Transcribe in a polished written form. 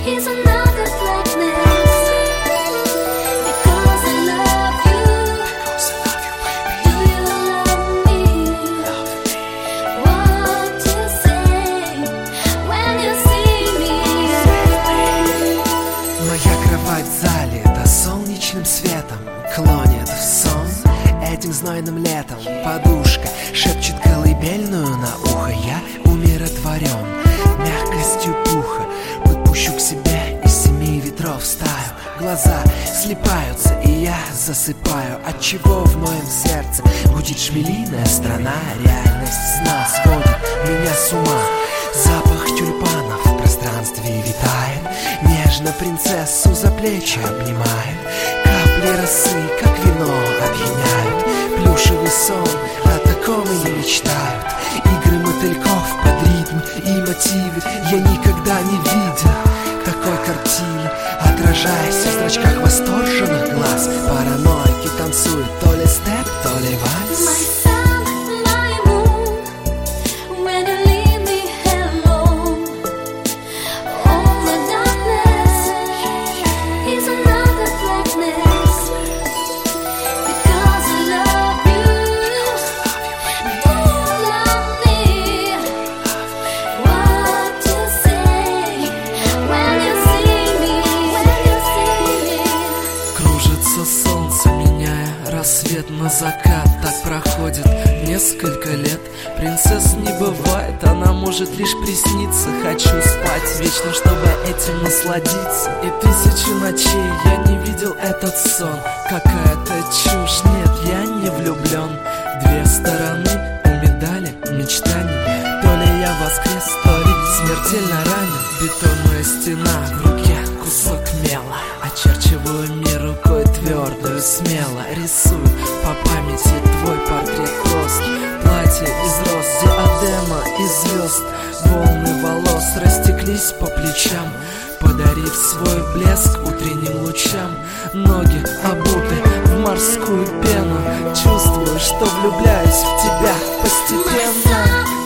is another blackness. Because I love you. Do you love me? What to say when you see me? Моя кровать залита солнечным светом, клонит в сон этим знойным летом. Подушка шепчет колыбельную на ухо. Я умиротворен мягкостью пуха. Подпущу к себе из 7 ветров стаю. Глаза слипаются, и я засыпаю. Отчего в моем сердце гудит шмелиная страна. Реальность сна сводит меня с ума. Запах тюльпанов в пространстве витает. Нежно принцессу за плечи обнимает. Капли росы, как вино, опьяняют. Плюшевый сон, о таком и не мечтают. Игры мотыльков под ритм и мотивы. Я никогда не видел такой картины. Отражаясь в зрачках восторженных глаз, параноики танцуют то ли степ, то ли My вальс. sun, my moon, when you leave me alone. All the darkness is another blackness. Because I love you. Do you love me? What to say when you see me? Кружится солнце, меняя рассвет на закат. Так проходит несколько лет. Принцесс не бывает, она может лишь присниться. Хочу спать вечно, чтобы этим насладиться. И 1000 ночей я не видел этот сон. Какая-то чушь, нет, я не влюблен. Две стороны у медали мечтаний. То ли я воскрес, то ли смертельно ранен. Бетонная стена, в руке кусок мела. Очерчиваю мир рукой твердую, смело рисую по памяти твой портрет прост. Платье из роз, диадема из звезд. Волны волос растеклись по плечам, подарив свой блеск утренним лучам. Ноги обуты в морскую пену. Чувствую, что влюбляюсь в тебя постепенно.